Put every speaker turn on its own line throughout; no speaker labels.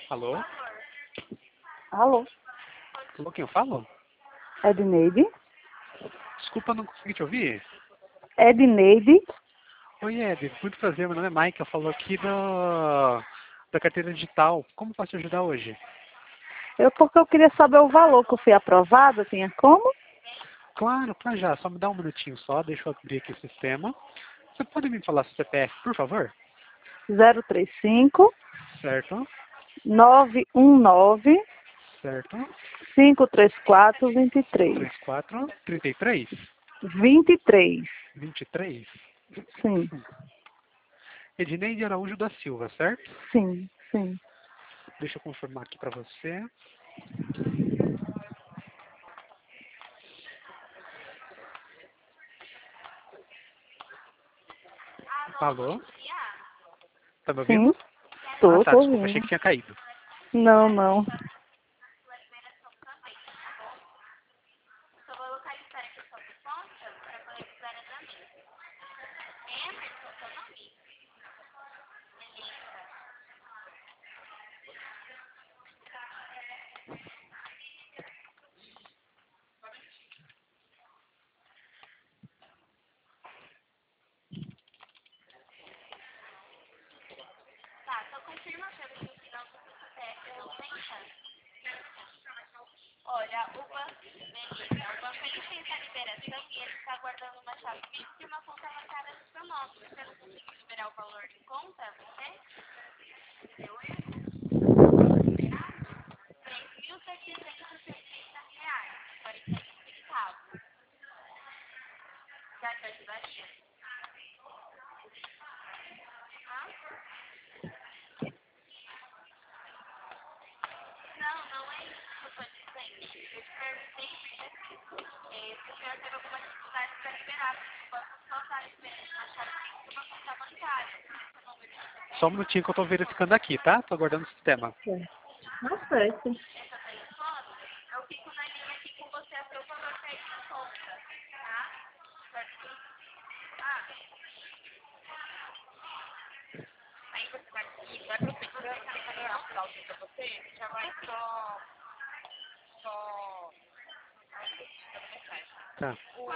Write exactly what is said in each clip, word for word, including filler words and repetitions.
Alô?
Alô,
Alô, quem eu falo?
Edneide?
Desculpa, não consegui te ouvir.
Edneide?
Oi, Ed. Muito prazer. Meu nome é Mike. Eu falo aqui da, da carteira digital. Como posso te ajudar hoje?
Eu porque eu queria saber o valor que eu fui aprovada, tinha como?
Claro, pra já. Só me dá um minutinho só. Deixa eu abrir aqui o sistema. Você pode me falar seu C P F, por favor?
zero três cinco,
Certo.
nove um nove,
Certo.
cinco três quatro, dois três.
trinta e quatro, trinta e três,
vinte e três.
vinte e três.
Sim,
Edneide Araújo da Silva, certo?
sim, sim.
Deixa eu confirmar aqui pra você. Alô? Tá me
Sim,
ouvindo? Ah,
tô,
tá.
tô
Desculpa. Achei
ouvindo.
que tinha caído.
Não, não.
Só um minutinho que eu tô verificando aqui, tá? Tô aguardando o sistema.
Tá certo.
Tá.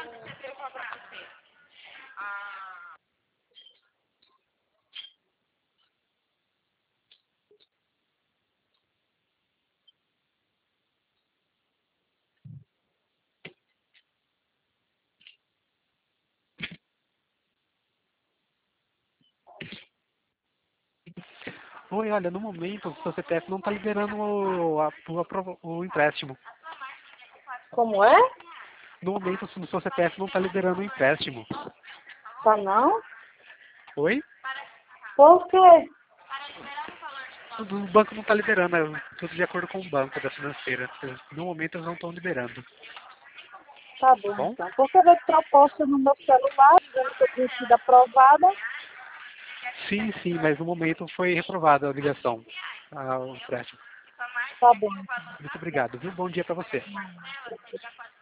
Oi, olha, no momento o seu C P F não está liberando o, a- o, aprova- o empréstimo.
Como é?
No momento o seu C P F não está liberando o empréstimo.
Tá não?
Oi?
Por quê?
O o banco não está liberando, é tudo de acordo com o banco da financeira. No momento eles não estão liberando.
Tá
Tá
bom,
bom?
então. Porque veio proposta no meu celular, dizendo que eu tinha sido aprovada.
Sim, sim, mas no momento foi reprovada a ligação, ah, o empréstimo.
Tá bom.
Muito obrigado, viu? Bom dia para você.